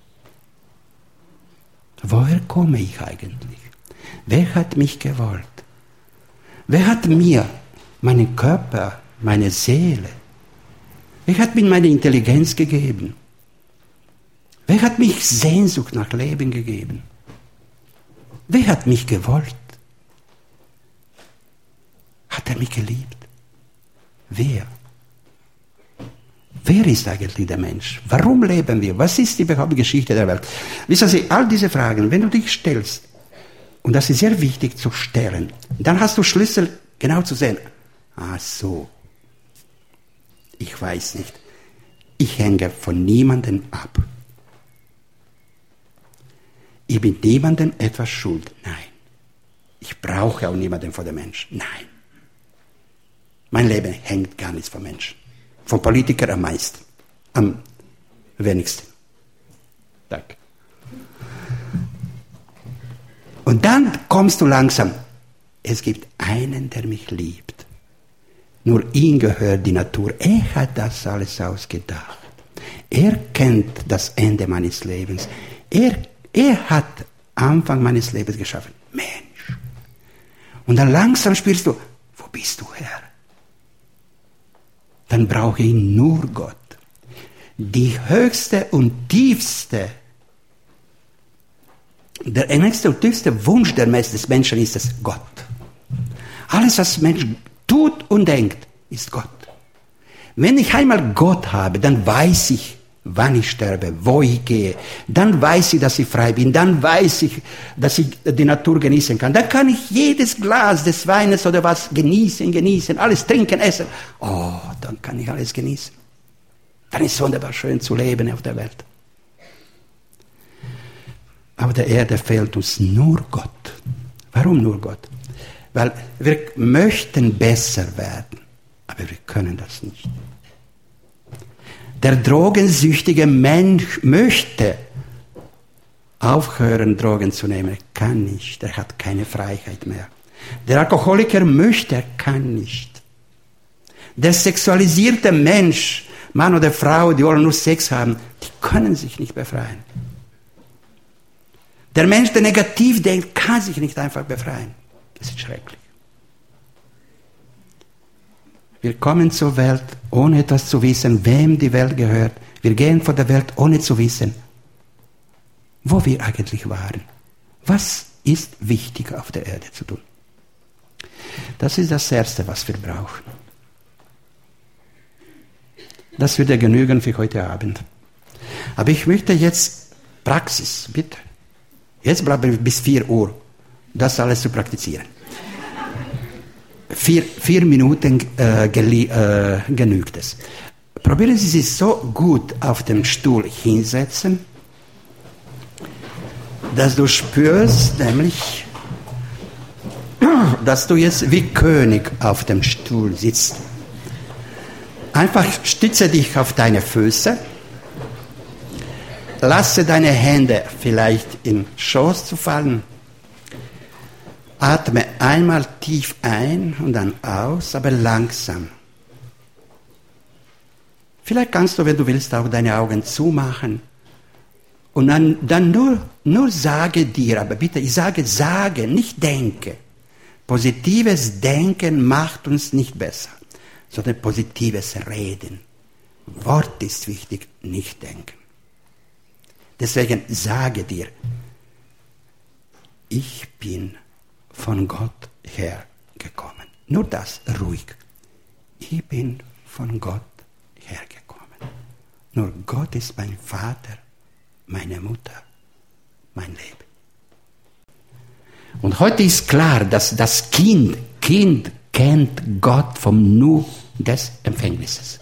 Woher komme ich eigentlich? Wer hat mich gewollt? Wer hat mir meinen Körper, meine Seele, wer hat mir meine Intelligenz gegeben? Wer hat mich Sehnsucht nach Leben gegeben? Wer hat mich gewollt? Hat er mich geliebt? Wer? Wer ist eigentlich der Mensch? Warum leben wir? Was ist überhaupt die Geschichte der Welt? Wissen Sie, all diese Fragen, wenn du dich stellst, und das ist sehr wichtig zu stellen, dann hast du Schlüssel, genau zu sehen. Ach so, ich weiß nicht. Ich hänge von niemandem ab. Ich bin niemandem etwas schuld. Nein. Ich brauche auch niemanden von den Menschen. Nein. Mein Leben hängt gar nicht vom Menschen. Vom Politiker am meisten. Am wenigsten. Danke. Und dann kommst du langsam. Es gibt einen, der mich liebt. Nur ihm gehört die Natur. Er hat das alles ausgedacht. Er kennt das Ende meines Lebens. Er hat Anfang meines Lebens geschaffen. Mensch. Und dann langsam spürst du, wo bist du, Herr? Dann brauche ich nur Gott. Die höchste und tiefste, der nächste und tiefste Wunsch des Menschen ist es Gott. Alles, was Mensch tut und denkt, ist Gott. Wenn ich einmal Gott habe, dann weiß ich, wann ich sterbe, wo ich gehe. Dann weiß ich, dass ich frei bin. Dann weiß ich, dass ich die Natur genießen kann. Dann kann ich jedes Glas des Weines oder was genießen, alles trinken, essen. Oh, dann kann ich alles genießen. Dann ist es wunderbar schön zu leben auf der Welt. Auf der Erde fehlt uns nur Gott. Warum nur Gott? Weil wir möchten besser werden, aber wir können das nicht. Der drogensüchtige Mensch möchte aufhören, Drogen zu nehmen. Er kann nicht. Er hat keine Freiheit mehr. Der Alkoholiker möchte, er kann nicht. Der sexualisierte Mensch, Mann oder Frau, die wollen nur Sex haben, die können sich nicht befreien. Der Mensch, der negativ denkt, kann sich nicht einfach befreien. Das ist schrecklich. Wir kommen zur Welt, ohne etwas zu wissen, wem die Welt gehört. Wir gehen von der Welt, ohne zu wissen, wo wir eigentlich waren. Was ist wichtig auf der Erde zu tun? Das ist das Erste, was wir brauchen. Das würde genügen für heute Abend. Aber ich möchte jetzt Praxis, bitte. Jetzt bleibe ich bis 4 Uhr, das alles zu praktizieren. 4 Minuten genügt es. Probieren Sie sich so gut auf dem Stuhl hinsetzen, dass du spürst, nämlich, dass du jetzt wie König auf dem Stuhl sitzt. Einfach stütze dich auf deine Füße, lasse deine Hände vielleicht im Schoß zu fallen, atme einmal tief ein und dann aus, aber langsam. Vielleicht kannst du, wenn du willst, auch deine Augen zumachen und dann nur sage dir, aber bitte, ich sage, nicht denke. Positives Denken macht uns nicht besser, sondern positives Reden. Wort ist wichtig, nicht denken. Deswegen sage dir, ich bin von Gott hergekommen. Nur das, ruhig. Ich bin von Gott hergekommen. Nur Gott ist mein Vater, meine Mutter, mein Leben. Und heute ist klar, dass das Kind kennt Gott vom Nu des Empfängnisses.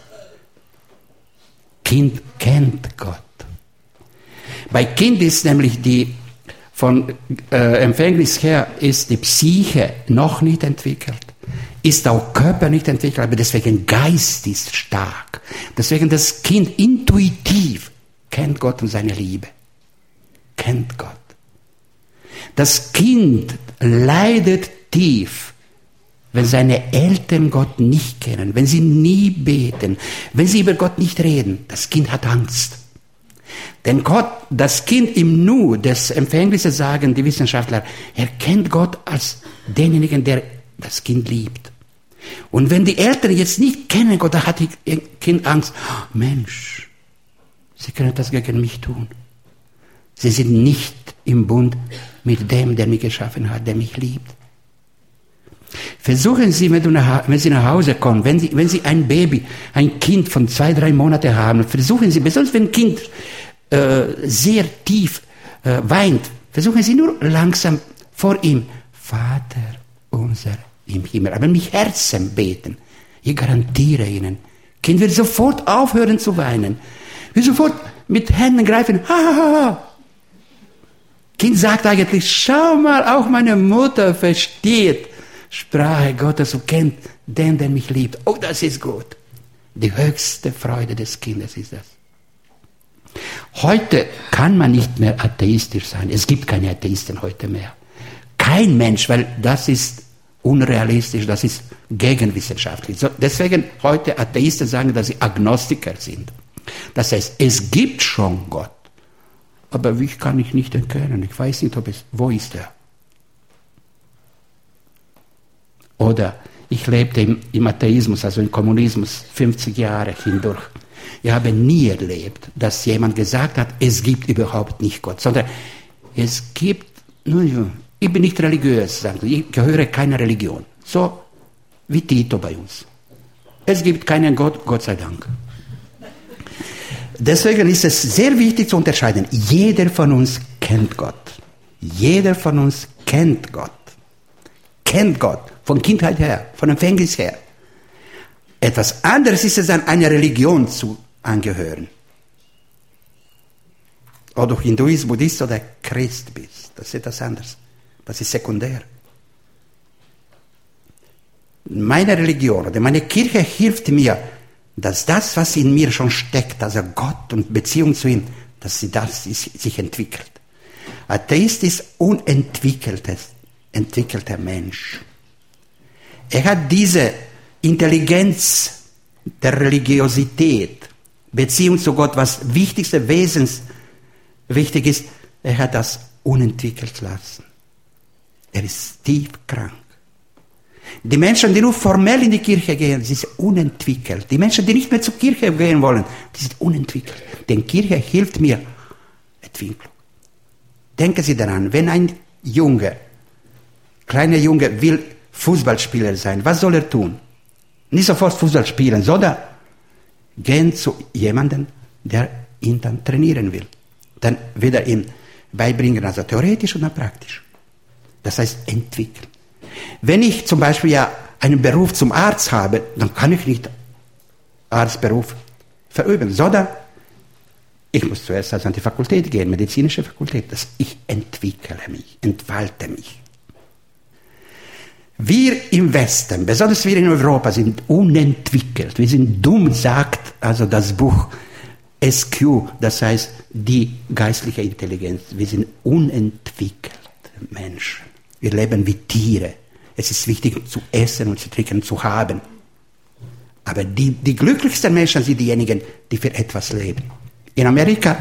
Kind kennt Gott. Bei Kind ist nämlich von Empfängnis her ist die Psyche noch nicht entwickelt, ist auch Körper nicht entwickelt, aber deswegen Geist ist stark. Deswegen das Kind intuitiv kennt Gott und seine Liebe. Kennt Gott. Das Kind leidet tief, wenn seine Eltern Gott nicht kennen, wenn sie nie beten, wenn sie über Gott nicht reden. Das Kind hat Angst. Denn Gott, das Kind im Nu des Empfängnisses, sagen die Wissenschaftler, er kennt Gott als denjenigen, der das Kind liebt. Und wenn die Eltern jetzt nicht kennen Gott, dann hat das Kind Angst. Mensch, sie können das gegen mich tun. Sie sind nicht im Bund mit dem, der mich geschaffen hat, der mich liebt. Versuchen Sie, wenn Sie nach Hause kommen, wenn Sie ein Baby, ein Kind von 2-3 Monaten haben, versuchen Sie, besonders wenn ein Kind sehr tief weint, versuchen Sie nur langsam vor ihm, Vater unser im Himmel, aber mit Herzen beten. Ich garantiere Ihnen, Kind wird sofort aufhören zu weinen, wird sofort mit Händen greifen, ha, ha, ha. Kind sagt eigentlich, schau mal, auch meine Mutter versteht Sprache Gottes und kennt den, der mich liebt. Oh, das ist gut. Die höchste Freude des Kindes ist das. Heute kann man nicht mehr atheistisch sein. Es gibt keine Atheisten heute mehr. Kein Mensch, weil das ist unrealistisch, das ist gegenwissenschaftlich. So, deswegen heute Atheisten sagen, dass sie Agnostiker sind. Das heißt, es gibt schon Gott. Aber wie kann ich nicht erkennen? Ich weiß nicht, wo ist er? Oder ich lebte im Atheismus, also im Kommunismus, 50 Jahre hindurch. Ich habe nie erlebt, dass jemand gesagt hat, es gibt überhaupt nicht Gott, sondern es gibt, ich bin nicht religiös, ich gehöre keiner Religion. So wie Tito bei uns. Es gibt keinen Gott, Gott sei Dank. Deswegen ist es sehr wichtig zu unterscheiden. Jeder von uns kennt Gott. Jeder von uns kennt Gott. Kennt Gott. Von Kindheit her, von Empfängnis her. Etwas anderes ist es dann, einer Religion zu angehören. Ob du Hinduist, Buddhist oder Christ bist. Das ist etwas anderes. Das ist sekundär. Meine Religion oder meine Kirche hilft mir, dass das, was in mir schon steckt, also Gott und Beziehung zu ihm, dass das sich entwickelt. Atheist ist unentwickelter Mensch. Er hat diese Intelligenz der Religiosität, Beziehung zu Gott, was wichtigste Wesens wichtig ist, er hat das unentwickelt lassen. Er ist tief krank. Die Menschen, die nur formell in die Kirche gehen, sie sind unentwickelt. Die Menschen, die nicht mehr zur Kirche gehen wollen, die sind unentwickelt. Denn Kirche hilft mir Entwicklung. Denken Sie daran, wenn ein kleiner Junge will Fußballspieler sein, was soll er tun? Nicht sofort Fußball spielen, sondern gehen zu jemandem, der ihn dann trainieren will. Dann wieder ihm beibringen, also theoretisch und praktisch. Das heißt entwickeln. Wenn ich zum Beispiel ja einen Beruf zum Arzt habe, dann kann ich nicht Arztberuf verüben, sondern ich muss zuerst also an die Fakultät gehen, medizinische Fakultät. Ich entwickle mich, entfalte mich. Wir im Westen, besonders wir in Europa, sind unentwickelt. Wir sind dumm, sagt also das Buch SQ, das heißt die geistliche Intelligenz. Wir sind unentwickelte Menschen. Wir leben wie Tiere. Es ist wichtig zu essen und zu trinken, zu haben. Aber die glücklichsten Menschen sind diejenigen, die für etwas leben. In Amerika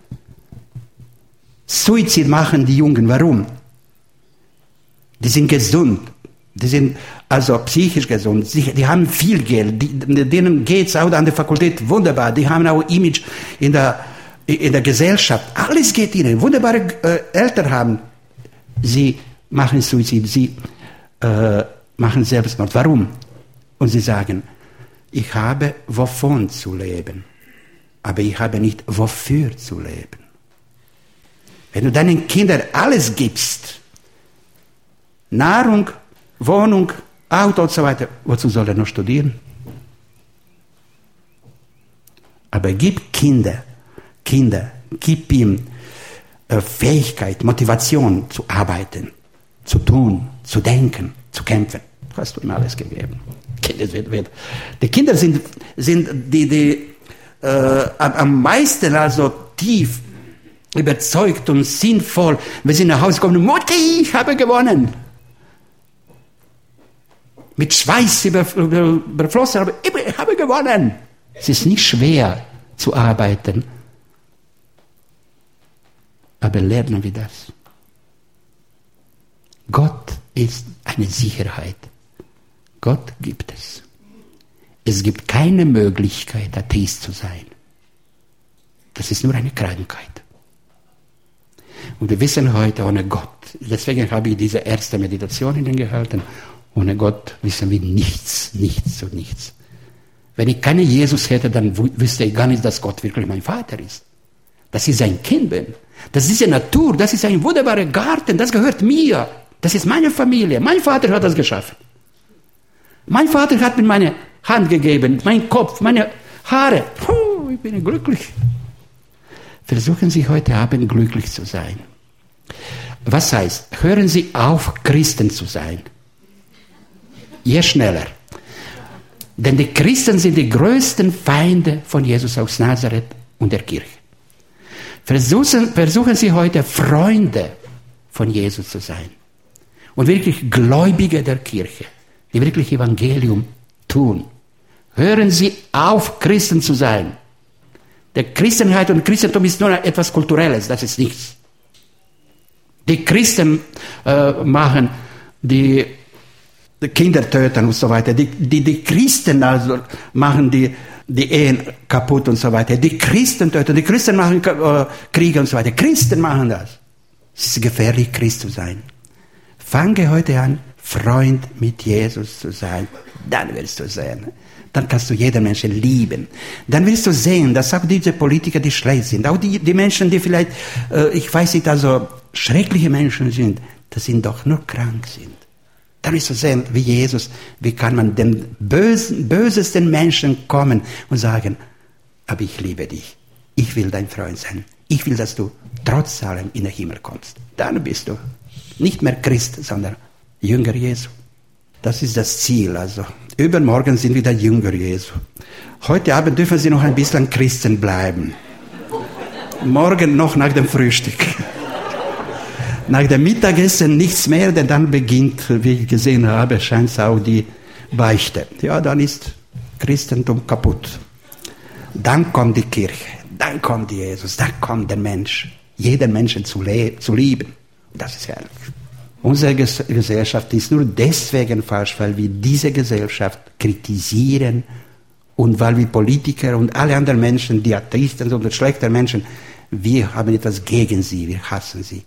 Suizid machen die Jungen. Warum? Die sind gesund. Die sind also psychisch gesund. Die haben viel Geld. Denen geht es auch an der Fakultät wunderbar. Die haben auch Image in der Gesellschaft. Alles geht ihnen. Wunderbare Eltern haben. Sie machen Suizid. Sie machen Selbstmord. Warum? Und sie sagen, ich habe wovon zu leben. Aber ich habe nicht wofür zu leben. Wenn du deinen Kindern alles gibst, Nahrung, Wohnung, Auto und so weiter, wozu soll er noch studieren? Aber gib gib ihm Fähigkeit, Motivation zu arbeiten, zu tun, zu denken, zu kämpfen. Hast du ihm alles gegeben. Die Kinder sind die am meisten also tief überzeugt und sinnvoll, wenn sie nach Hause kommen, Mutti, ich habe gewonnen. Mit Schweiß überflossen, aber ich habe gewonnen. Es ist nicht schwer zu arbeiten. Aber lernen wir das. Gott ist eine Sicherheit. Gott gibt es. Es gibt keine Möglichkeit, Atheist zu sein. Das ist nur eine Krankheit. Und wir wissen heute, ohne Gott, deswegen habe ich diese erste Meditation gehalten, ohne Gott wissen wir nichts. Wenn ich keinen Jesus hätte, dann wüsste ich gar nicht, dass Gott wirklich mein Vater ist. Dass ich sein Kind bin. Das ist die Natur, das ist ein wunderbarer Garten, das gehört mir. Das ist meine Familie. Mein Vater hat das geschaffen. Mein Vater hat mir meine Hand gegeben, meinen Kopf, meine Haare. Puh, ich bin glücklich. Versuchen Sie heute Abend glücklich zu sein. Was heißt, hören Sie auf, Christen zu sein. Je schneller. Denn die Christen sind die größten Feinde von Jesus aus Nazareth und der Kirche. Versuchen Sie heute Freunde von Jesus zu sein. Und wirklich Gläubige der Kirche, die wirklich Evangelium tun. Hören Sie auf, Christen zu sein. Der Christenheit und Christentum ist nur etwas Kulturelles, das ist nichts. Die Christen machen die Kinder töten und so weiter. Die Christen also machen die Ehen kaputt und so weiter. Die Christen töten, die Christen machen Kriege und so weiter. Christen machen das. Es ist gefährlich, Christ zu sein. Fange heute an, Freund mit Jesus zu sein. Dann wirst du sehen. Dann kannst du jeden Menschen lieben. Dann wirst du sehen, dass auch diese Politiker, die schlecht sind, auch die Menschen, die vielleicht, ich weiß nicht, also schreckliche Menschen sind, das sind doch nur krank sind. Dann wirst du sehen, wie Jesus, wie kann man den bösesten Menschen kommen und sagen, aber ich liebe dich. Ich will dein Freund sein. Ich will, dass du trotz allem in den Himmel kommst. Dann bist du nicht mehr Christ, sondern Jünger Jesu. Das ist das Ziel. Also übermorgen sind wieder Jünger Jesu. Heute Abend dürfen Sie noch ein bisschen Christen bleiben. Morgen noch nach dem Frühstück. Nach dem Mittagessen nichts mehr, denn dann beginnt, wie ich gesehen habe, scheint es auch die Beichte. Ja, dann ist Christentum kaputt. Dann kommt die Kirche, dann kommt Jesus, dann kommt der Mensch. Jeden Menschen zu lieben. Das ist herrlich. Unsere Gesellschaft ist nur deswegen falsch, weil wir diese Gesellschaft kritisieren und weil wir Politiker und alle anderen Menschen, die Atheisten sind und schlechte Menschen, wir haben etwas gegen sie, wir hassen sie.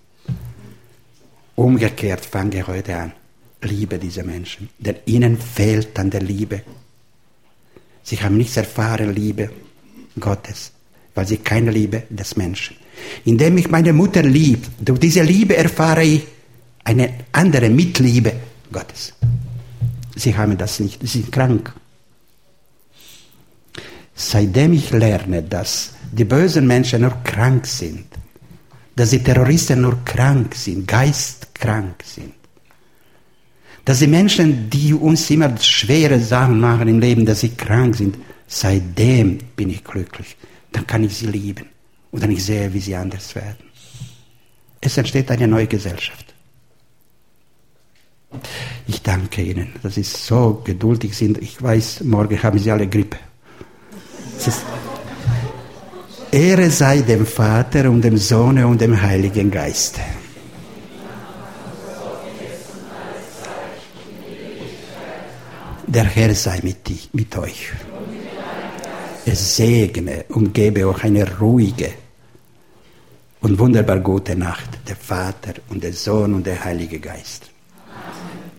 Umgekehrt fange heute an, liebe diese Menschen, denn ihnen fehlt an der Liebe. Sie haben nichts erfahren, Liebe. Gottes, weil sie keine Liebe des Menschen. Indem mich meine Mutter liebt, durch diese Liebe erfahre ich eine andere Mitliebe Gottes. Sie haben das nicht, sie sind krank. Seitdem ich lerne, dass die bösen Menschen nur krank sind, dass die Terroristen nur krank sind, geistkrank sind, dass die Menschen, die uns immer schwere Sachen machen im Leben, dass sie krank sind, seitdem bin ich glücklich. Dann kann ich sie lieben und dann ich sehe, wie sie anders werden. Es entsteht eine neue Gesellschaft. Ich danke Ihnen, dass Sie so geduldig sind. Ich weiß, morgen haben Sie alle Grippe. Ehre sei dem Vater und dem Sohn und dem Heiligen Geist. Der Herr sei mit euch. Es segne und gebe euch eine ruhige und wunderbar gute Nacht, der Vater und der Sohn und der Heilige Geist.